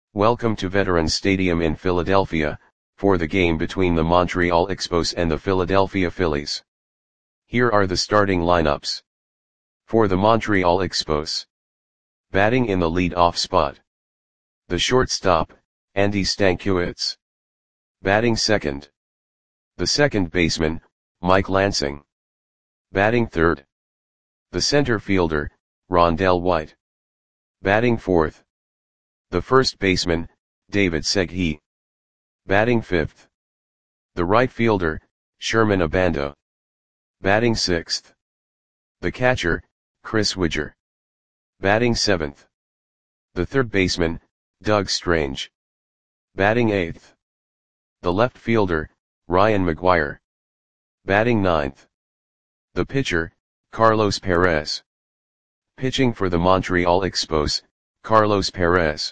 Welcome to Veterans Stadium in Philadelphia, for the game between the Montreal Expos and the Philadelphia Phillies. Here are the starting lineups. For the Montreal Expos. Batting in the lead-off spot. The shortstop, Andy Stankiewicz. Batting second. The second baseman, Mike Lansing. Batting third. The center fielder, Rondell White. Batting fourth. The first baseman, David Segui. Batting fifth. The right fielder, Sherman Abando. Batting sixth. The catcher, Chris Widger. Batting seventh. The third baseman, Doug Strange. Batting eighth. The left fielder, Ryan McGuire. Batting ninth. The pitcher, Carlos Perez. Pitching for the Montreal Expos, Carlos Perez.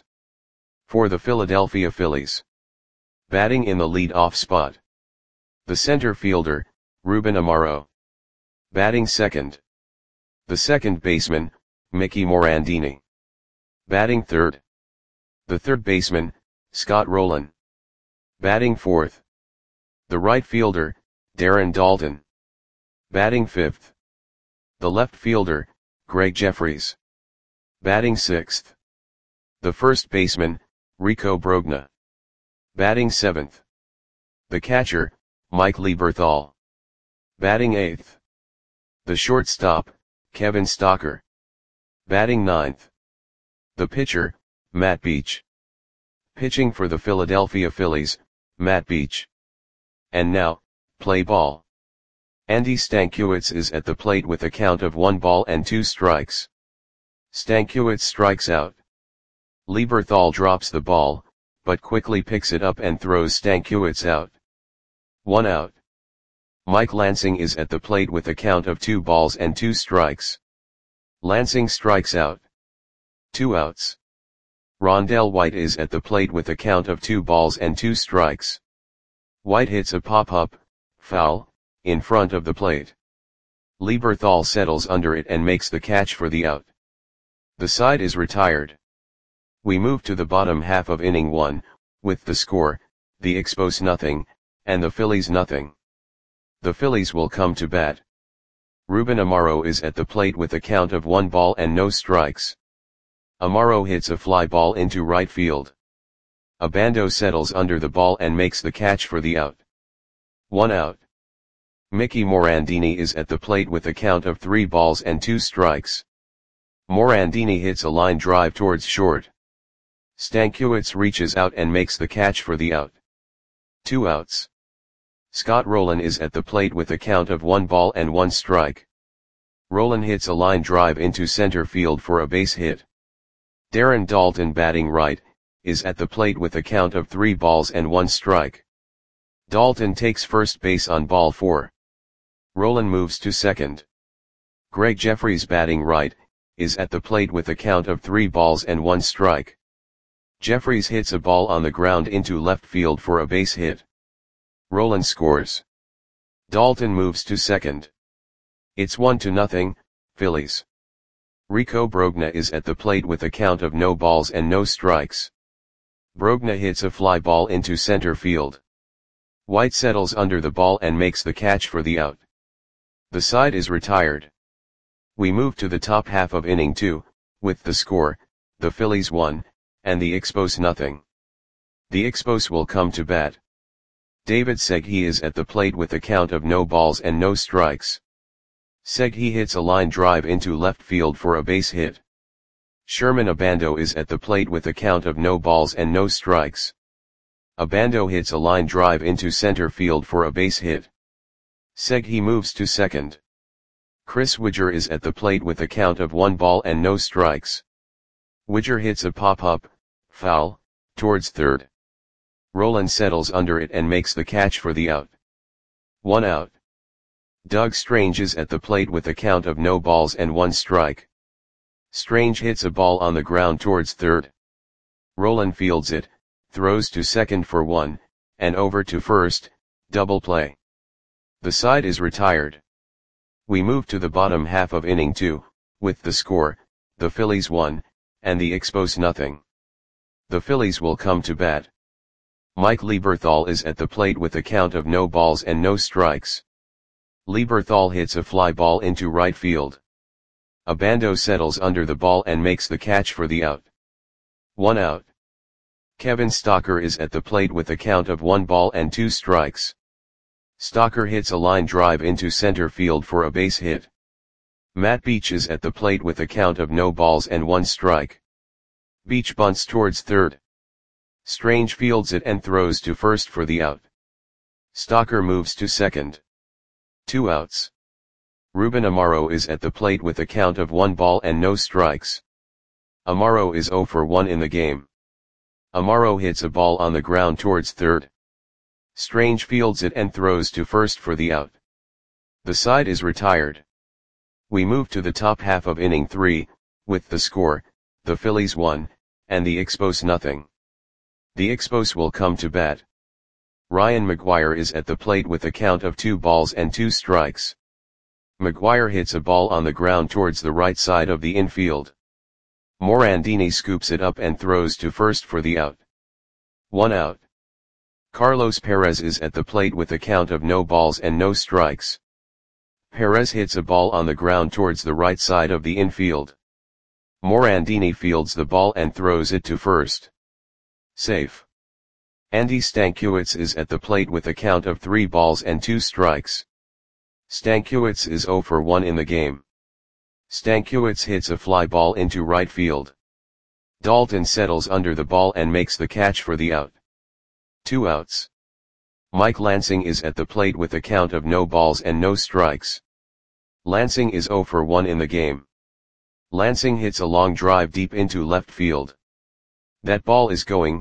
For the Philadelphia Phillies. Batting in the lead-off spot. The center fielder, Ruben Amaro. Batting second. The second baseman, Mickey Morandini. Batting third. The third baseman, Scott Rolen. Batting fourth. The right fielder, Darren Daulton. Batting fifth. The left fielder, Greg Jeffries. Batting sixth. The first baseman, Rico Brogna. Batting seventh. The catcher, Mike Lieberthal. Batting eighth. The shortstop, Kevin Stocker. Batting ninth. The pitcher, Matt Beach. Pitching for the Philadelphia Phillies, Matt Beach. And now, play ball. Andy Stankiewicz is at the plate with a count of 1 ball and 2 strikes. Stankiewicz strikes out. Lieberthal drops the ball, but quickly picks it up and throws Stankiewicz out. 1 out. Mike Lansing is at the plate with a count of 2 balls and 2 strikes. Lansing strikes out. 2 outs. Rondell White is at the plate with a count of 2 balls and 2 strikes. White hits a pop-up, foul, in front of the plate. Lieberthal settles under it and makes the catch for the out. The side is retired. We move to the bottom half of inning 1, with the score, the Expos nothing, and the Phillies nothing. The Phillies will come to bat. Ruben Amaro is at the plate with a count of 1 ball and no strikes. Amaro hits a fly ball into right field. Abando settles under the ball and makes the catch for the out. 1 out. Mickey Morandini is at the plate with a count of 3 balls and 2 strikes. Morandini hits a line drive towards short. Stankiewicz reaches out and makes the catch for the out. 2 outs. Scott Rolen is at the plate with a count of 1 ball and 1 strike. Rolen hits a line drive into center field for a base hit. Darren Daulton, batting right, is at the plate with a count of 3 balls and 1 strike. Daulton takes first base on ball 4. Rolen moves to second. Greg Jeffries, batting right, is at the plate with a count of 3 balls and 1 strike. Jeffries hits a ball on the ground into left field for a base hit. Rolen scores. Daulton moves to second. It's 1-0, Phillies. Rico Brogna is at the plate with a count of no balls and no strikes. Brogna hits a fly ball into center field. White settles under the ball and makes the catch for the out. The side is retired. We move to the top half of inning 2, with the score, the Phillies 1, and the Expos nothing. The Expos will come to bat. David Segui is at the plate with a count of no balls and no strikes. Segui hits a line drive into left field for a base hit. Sherman Abando is at the plate with a count of no balls and no strikes. Abando hits a line drive into center field for a base hit. Segui moves to second. Chris Widger is at the plate with a count of 1 ball and no strikes. Widger hits a pop-up, foul, towards third. Rolen settles under it and makes the catch for the out. 1 out. Doug Strange is at the plate with a count of no balls and 1 strike. Strange hits a ball on the ground towards third. Rolen fields it, throws to second for 1, and over to first, double play. The side is retired. We move to the bottom half of inning 2, with the score, the Phillies 1, and the Expos nothing. The Phillies will come to bat. Mike Lieberthal is at the plate with a count of no balls and no strikes. Lieberthal hits a fly ball into right field. Obando settles under the ball and makes the catch for the out. 1 out. Kevin Stocker is at the plate with a count of 1 ball and 2 strikes. Stocker hits a line drive into center field for a base hit. Matt Beach is at the plate with a count of no balls and 1 strike. Beach bunts towards third. Strange fields it and throws to first for the out. Stocker moves to second. 2 outs. Ruben Amaro is at the plate with a count of 1 ball and no strikes. Amaro is 0 for 1 in the game. Amaro hits a ball on the ground towards third. Strange fields it and throws to first for the out. The side is retired. We move to the top half of inning 3, with the score, the Phillies 1, and the Expos nothing. The Expos will come to bat. Ryan McGuire is at the plate with a count of 2 balls and 2 strikes. McGuire hits a ball on the ground towards the right side of the infield. Morandini scoops it up and throws to first for the out. 1 out. Carlos Perez is at the plate with a count of no balls and no strikes. Perez hits a ball on the ground towards the right side of the infield. Morandini fields the ball and throws it to first. Safe. Andy Stankiewicz is at the plate with a count of 3 balls and 2 strikes. Stankiewicz is 0 for 1 in the game. Stankiewicz hits a fly ball into right field. Dalton settles under the ball and makes the catch for the out. 2 outs. Mike Lansing is at the plate with a count of no balls and no strikes. Lansing is 0 for 1 in the game. Lansing hits a long drive deep into left field. That ball is gone.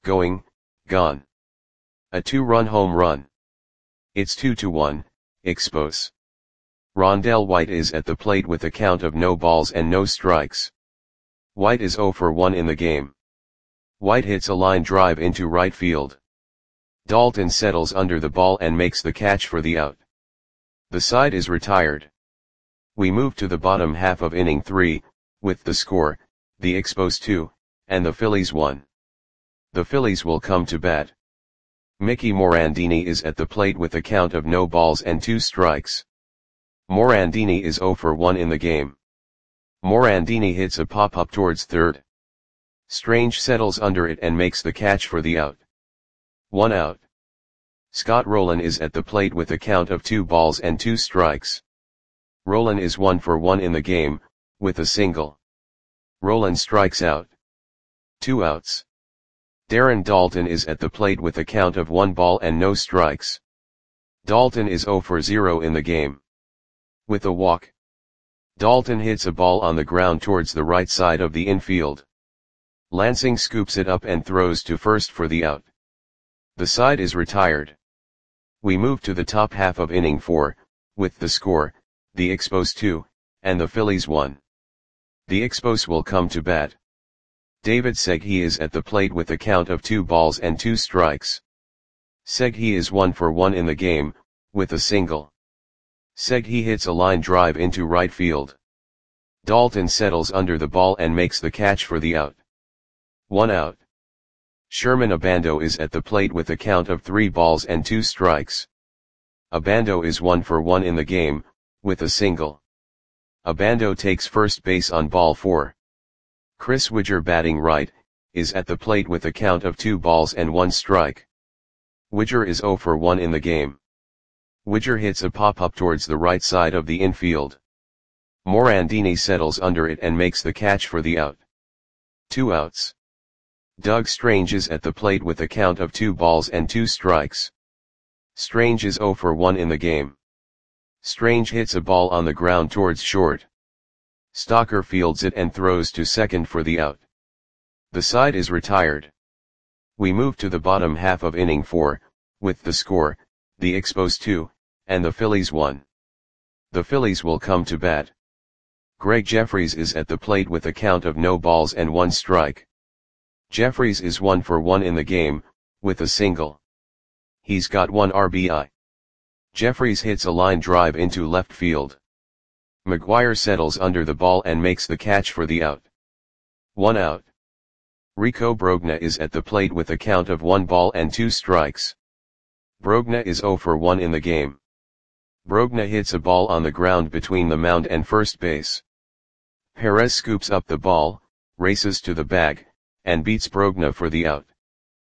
A 2-run home run. It's 2-1, Expos. Rondell White is at the plate with a count of no balls and no strikes. White is 0 for 1 in the game. White hits a line drive into right field. Dalton settles under the ball and makes the catch for the out. The side is retired. We move to the bottom half of inning 3, with the score, the Expos 2, and the Phillies 1. The Phillies will come to bat. Mickey Morandini is at the plate with a count of no balls and 2 strikes. Morandini is 0 for 1 in the game. Morandini hits a pop-up towards third. Strange settles under it and makes the catch for the out. 1 out. Scott Rowland is at the plate with a count of 2 balls and 2 strikes. Rowland is 1 for 1 in the game, with a single. Rowland strikes out. 2 outs. Darren Daulton is at the plate with a count of 1 ball and no strikes. Daulton is 0 for 0 in the game. With a walk. Daulton hits a ball on the ground towards the right side of the infield. Lansing scoops it up and throws to first for the out. The side is retired. We move to the top half of inning 4, with the score, the Expos 2, and the Phillies 1. The Expos will come to bat. David Segui is at the plate with a count of 2 balls and 2 strikes. Segui is 1 for 1 in the game, with a single. Segui hits a line drive into right field. Daulton settles under the ball and makes the catch for the out. 1 out. Sherman Obando is at the plate with a count of 3 balls and 2 strikes. Obando is 1 for 1 in the game, with a single. Obando takes first base on ball 4. Chris Widger, batting right, is at the plate with a count of 2 balls and 1 strike. Widger is 0 for 1 in the game. Widger hits a pop-up towards the right side of the infield. Morandini settles under it and makes the catch for the out. 2 outs. Doug Strange is at the plate with a count of 2 balls and 2 strikes. Strange is 0 for 1 in the game. Strange hits a ball on the ground towards short. Stocker fields it and throws to second for the out. The side is retired. We move to the bottom half of inning 4, with the score, the Expos 2, and the Phillies 1. The Phillies will come to bat. Greg Jeffries is at the plate with a count of no balls and 1 strike. Jeffries is 1 for 1 in the game, with a single. He's got 1 RBI. Jeffries hits a line drive into left field. McGuire settles under the ball and makes the catch for the out. 1 out. Rico Brogna is at the plate with a count of 1 ball and 2 strikes. Brogna is 0 for 1 in the game. Brogna hits a ball on the ground between the mound and first base. Perez scoops up the ball, races to the bag, and beats Brogna for the out.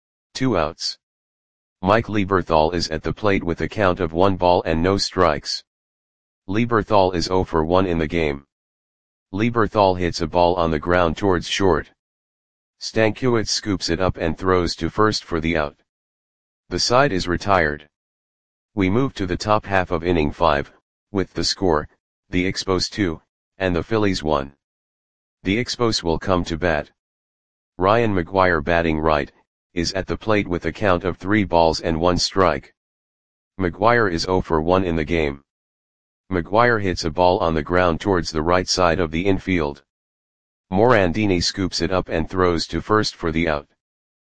2 outs. Mike Lieberthal is at the plate with a count of 1 ball and no strikes. Lieberthal is 0 for 1 in the game. Lieberthal hits a ball on the ground towards short. Stankiewicz scoops it up and throws to first for the out. The side is retired. We move to the top half of inning 5, with the score, the Expos 2, and the Phillies 1. The Expos will come to bat. Ryan McGuire, batting right, is at the plate with a count of 3 balls and 1 strike. McGuire is 0 for 1 in the game. McGuire hits a ball on the ground towards the right side of the infield. Morandini scoops it up and throws to first for the out.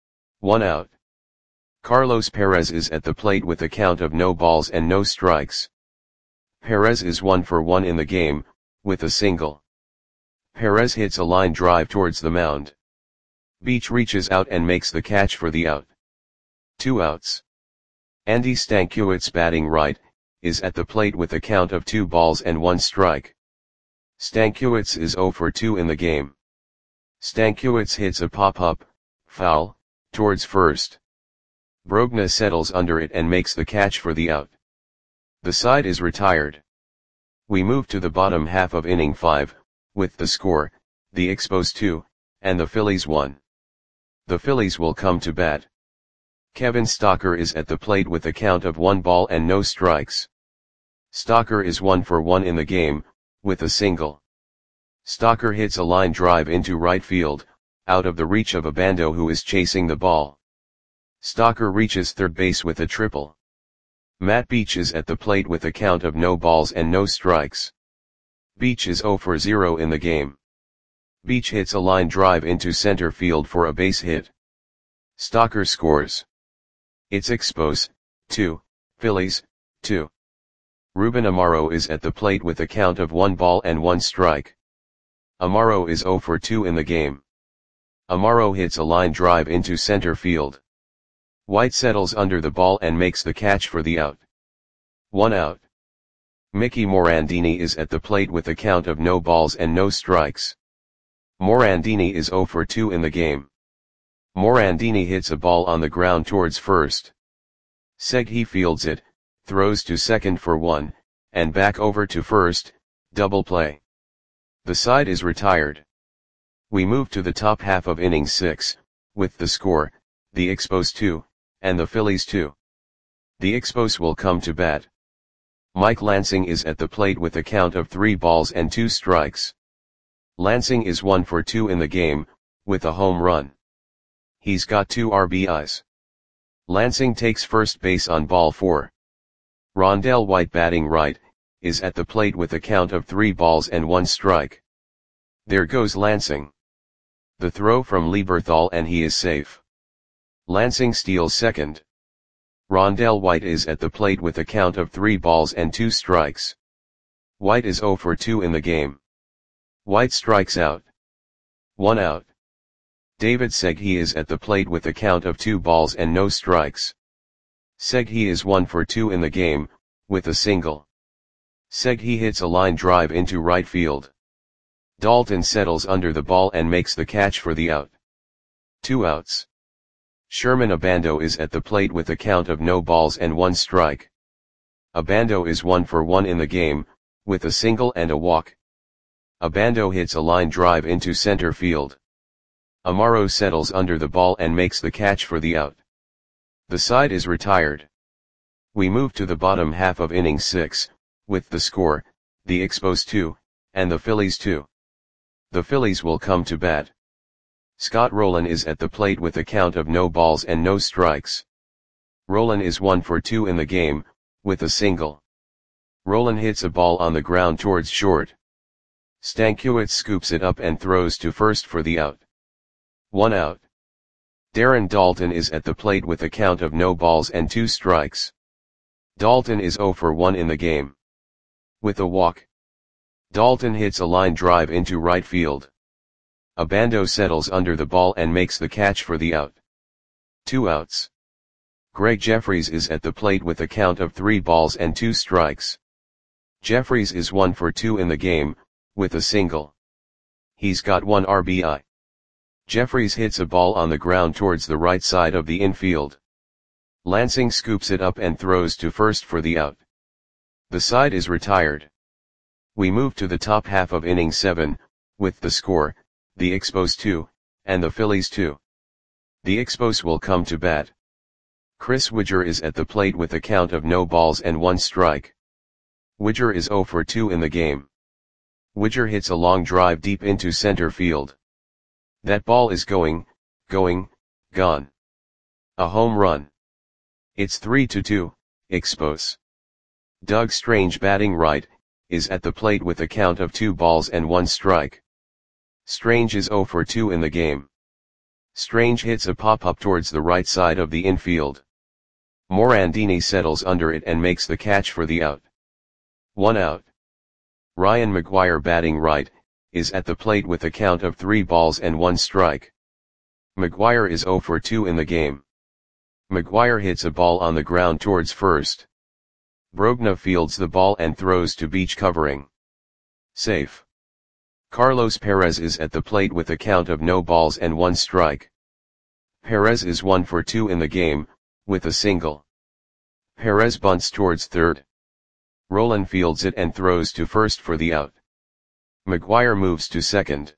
1 out. Carlos Perez is at the plate with a count of no balls and no strikes. Perez is 1 for 1 in the game, with a single. Perez hits a line drive towards the mound. Beach reaches out and makes the catch for the out. 2 outs. Andy Stankiewicz, batting right, is at the plate with a count of 2 balls and 1 strike. Stankiewicz is 0 for 2 in the game. Stankiewicz hits a pop-up, foul, towards first. Brogna settles under it and makes the catch for the out. The side is retired. We move to the bottom half of inning 5, with the score, the Expos 2, and the Phillies 1. The Phillies will come to bat. Kevin Stocker is at the plate with a count of 1 ball and no strikes. Stocker is 1 for 1 in the game, with a single. Stocker hits a line drive into right field, out of the reach of Abando, who is chasing the ball. Stocker reaches third base with a triple. Matt Beach is at the plate with a count of no balls and no strikes. Beach is 0 for 0 in the game. Beach hits a line drive into center field for a base hit. Stocker scores. It's Expos 2, Phillies 2. Ruben Amaro is at the plate with a count of 1 ball and 1 strike. Amaro is 0 for 2 in the game. Amaro hits a line drive into center field. White settles under the ball and makes the catch for the out. 1 out. Mickey Morandini is at the plate with a count of no balls and no strikes. Morandini is 0 for 2 in the game. Morandini hits a ball on the ground towards first. Seghi fields it, throws to second for 1, and back over to first, double play. The side is retired. We move to the top half of inning 6, with the score, the Expos 2, and the Phillies 2. The Expos will come to bat. Mike Lansing is at the plate with a count of 3 balls and 2 strikes. Lansing is 1 for 2 in the game, with a home run. He's got 2 RBIs. Lansing takes first base on ball 4. Rondell White, batting right, is at the plate with a count of 3 balls and 1 strike. There goes Lansing. The throw from Lieberthal and he is safe. Lansing steals second. Rondell White is at the plate with a count of 3 balls and 2 strikes. White is 0 for 2 in the game. White strikes out. 1 out. David Seghi is at the plate with a count of 2 balls and no strikes. Seghi is 1 for 2 in the game, with a single. Seghi hits a line drive into right field. Dalton settles under the ball and makes the catch for the out. 2 outs. Sherman Abando is at the plate with a count of no balls and 1 strike. Abando is 1 for 1 in the game, with a single and a walk. Abando hits a line drive into center field. Amaro settles under the ball and makes the catch for the out. The side is retired. We move to the bottom half of inning 6, with the score, the Expos 2, and the Phillies 2. The Phillies will come to bat. Scott Rolen is at the plate with a count of no balls and no strikes. Rolen is 1 for 2 in the game, with a single. Rolen hits a ball on the ground towards short. Stankiewicz scoops it up and throws to first for the out. 1 out. Darren Dalton is at the plate with a count of no balls and 2 strikes. Dalton is 0 for 1 in the game. With a walk. Dalton hits a line drive into right field. Obando settles under the ball and makes the catch for the out. 2 outs. Greg Jeffries is at the plate with a count of 3 balls and 2 strikes. Jeffries is 1 for 2 in the game, with a single. He's got 1 RBI. Jeffries hits a ball on the ground towards the right side of the infield. Lansing scoops it up and throws to first for the out. The side is retired. We move to the top half of inning 7, with the score, the Expos 2, and the Phillies 2. The Expos will come to bat. Chris Widger is at the plate with a count of no balls and 1 strike. Widger is 0 for 2 in the game. Widger hits a long drive deep into center field. That ball is going, gone. A home run. It's 3-2, Expos. Doug Strange, batting right, is at the plate with a count of 2 balls and 1 strike. Strange is 0 for 2 in the game. Strange hits a pop-up towards the right side of the infield. Morandini settles under it and makes the catch for the out. 1 out. Ryan McGuire, batting right, is at the plate with a count of 3 balls and 1 strike. McGuire is 0 for 2 in the game. McGuire hits a ball on the ground towards first. Brogna fields the ball and throws to Beach, covering. Safe. Carlos Perez is at the plate with a count of no balls and 1 strike. Perez is 1 for 2 in the game, with a single. Perez bunts towards third. Roland fields it and throws to first for the out. McGuire moves to second.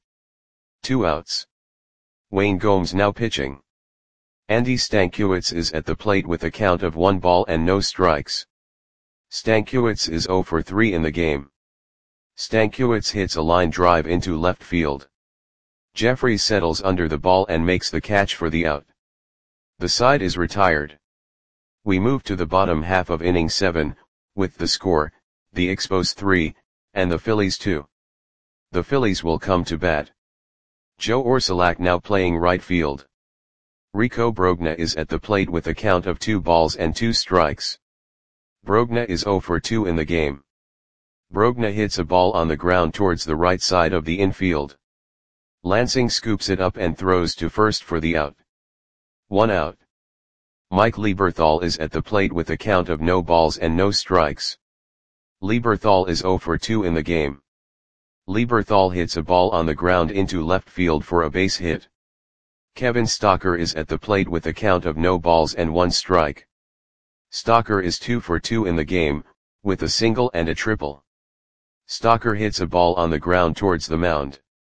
2 outs. Wayne Gomes now pitching. Andy Stankiewicz is at the plate with a count of 1 ball and no strikes. Stankiewicz is 0 for 3 in the game. Stankiewicz hits a line drive into left field. Jeffries settles under the ball and makes the catch for the out. The side is retired. We move to the bottom half of inning 7, with the score, the Expos 3, and the Phillies 2. The Phillies will come to bat. Joe Orsulak now playing right field. Rico Brogna is at the plate with a count of 2 balls and 2 strikes. Brogna is 0 for 2 in the game. Brogna hits a ball on the ground towards the right side of the infield. Lansing scoops it up and throws to first for the out. 1 out. Mike Lieberthal is at the plate with a count of no balls and no strikes. Lieberthal is 0 for 2 in the game. Lieberthal hits a ball on the ground into left field for a base hit. Kevin Stocker is at the plate with a count of no balls and 1 strike. Stocker is 2 for 2 in the game, with a single and a triple. Stocker hits a ball on the ground towards the mound.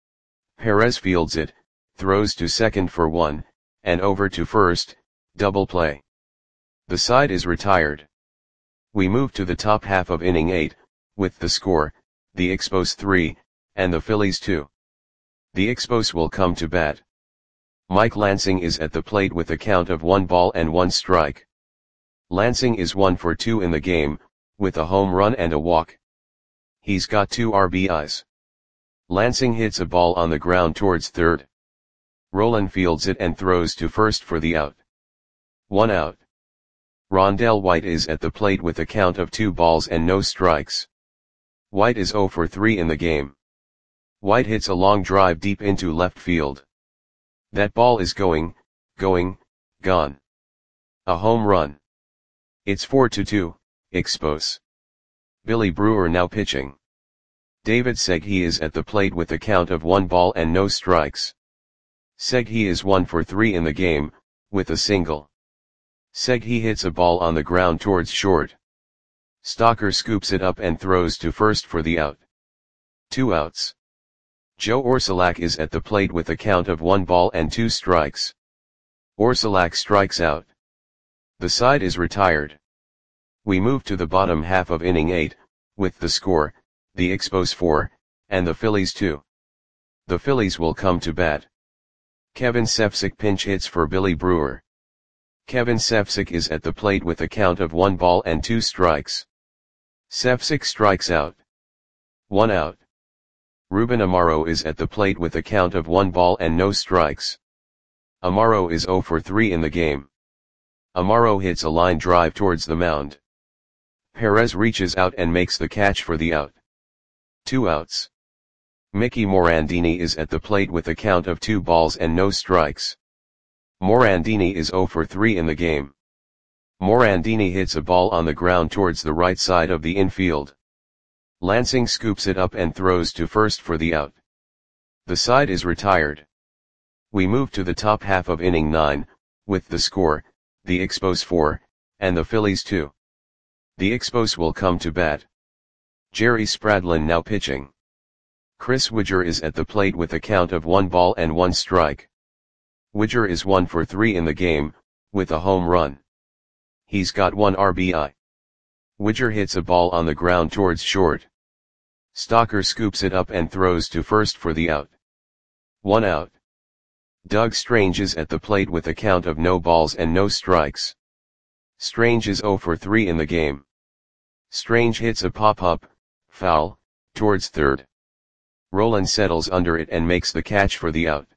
Perez fields it, throws to second for 1, and over to first, double play. The side is retired. We move to the top half of inning 8, with the score, the Expos 3, and the Phillies 2. The Expos will come to bat. Mike Lansing is at the plate with a count of 1 ball and 1 strike. Lansing is 1 for 2 in the game, with a home run and a walk. He's got 2 RBIs. Lansing hits a ball on the ground towards third. Roland fields it and throws to first for the out. 1 out. Rondell White is at the plate with a count of 2 balls and no strikes. White is 0 for 3 in the game. White hits a long drive deep into left field. That ball is going, gone. A home run. It's 4-2, Expos. Billy Brewer now pitching. David Segui is at the plate with a count of 1 ball and no strikes. Segui is 1 for 3 in the game, with a single. Segui hits a ball on the ground towards short. Stocker scoops it up and throws to first for the out. 2 outs. Joe Orsulak is at the plate with a count of 1 ball and 2 strikes. Orsulak strikes out. The side is retired. We move to the bottom half of inning 8, with the score, the Expos 4, and the Phillies 2. The Phillies will come to bat. Kevin Sefcik pinch hits for Billy Brewer. Kevin Sefcik is at the plate with a count of 1 ball and 2 strikes. Sefcik strikes out. 1 out. Ruben Amaro is at the plate with a count of 1 ball and no strikes. Amaro is 0 for 3 in the game. Amaro hits a line drive towards the mound. Perez reaches out and makes the catch for the out. 2 outs. Mickey Morandini is at the plate with a count of 2 balls and no strikes. Morandini is 0 for 3 in the game. Morandini hits a ball on the ground towards the right side of the infield. Lansing scoops it up and throws to first for the out. The side is retired. We move to the top half of inning 9, with the score, the Expos 4, and the Phillies 2. The Expos will come to bat. Jerry Spradlin now pitching. Chris Widger is at the plate with a count of 1 ball and 1 strike. Widger is 1 for 3 in the game, with a home run. He's got 1 RBI. Widger hits a ball on the ground towards short. Stocker scoops it up and throws to first for the out. 1 out. Doug Strange is at the plate with a count of no balls and no strikes. Strange is 0 for 3 in the game. Strange hits a pop-up, foul, towards third. Rolen settles under it and makes the catch for the out.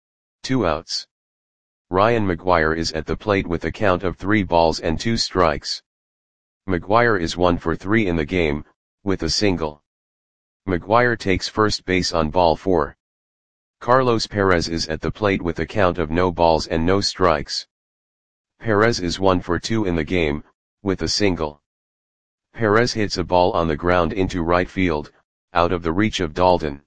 2 outs. Ryan McGuire is at the plate with a count of 3 balls and 2 strikes. McGuire is 1 for 3 in the game, with a single. McGuire takes first base on ball 4. Carlos Perez is at the plate with a count of no balls and no strikes. Perez is 1 for 2 in the game, with a single. Perez hits a ball on the ground into right field, out of the reach of Dalton.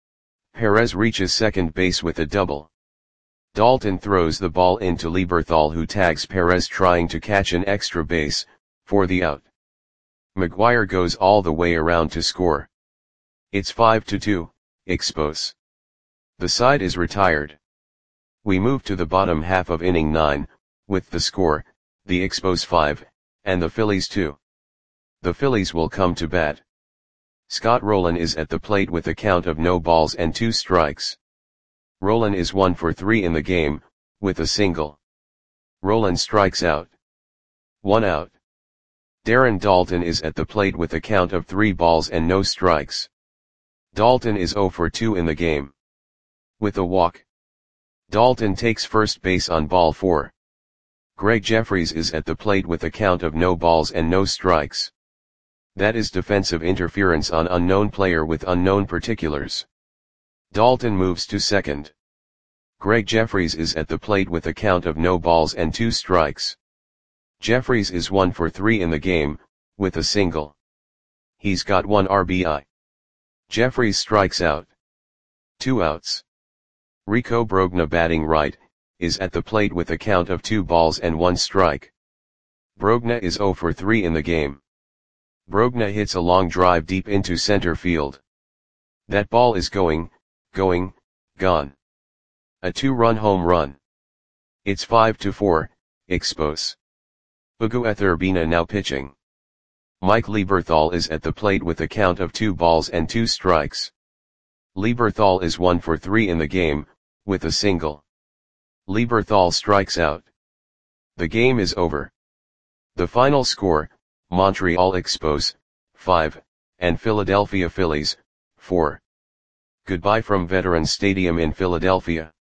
Perez reaches second base with a double. Dalton throws the ball into Lieberthal, who tags Perez trying to catch an extra base, for the out. McGuire goes all the way around to score. It's 5-2, Expos. The side is retired. We move to the bottom half of inning 9, with the score, the Expos 5, and the Phillies 2. The Phillies will come to bat. Scott Rolen is at the plate with a count of no balls and 2 strikes. Rolen is 1 for 3 in the game, with a single. Rolen strikes out. 1 out. Darren Dalton is at the plate with a count of 3 balls and no strikes. Dalton is 0 for 2 in the game. With a walk. Dalton takes first base on ball 4. Greg Jeffries is at the plate with a count of no balls and no strikes. That is defensive interference on unknown player with unknown particulars. Dalton moves to second. Greg Jeffries is at the plate with a count of no balls and 2 strikes. Jeffries is 1 for 3 in the game, with a single. He's got 1 RBI. Jeffries strikes out. 2 outs. Rico Brogna, batting right, is at the plate with a count of 2 balls and 1 strike. Brogna is 0 for 3 in the game. Brogna hits a long drive deep into center field. That ball is gone. A 2-run home run. It's 5-4, Expos. Ugueth Urbina now pitching. Mike Lieberthal is at the plate with a count of 2 balls and 2 strikes. Lieberthal is 1 for 3 in the game, with a single. Lieberthal strikes out. The game is over. The final score, Montreal Expos, 5, and Philadelphia Phillies, 4. Goodbye from Veterans Stadium in Philadelphia.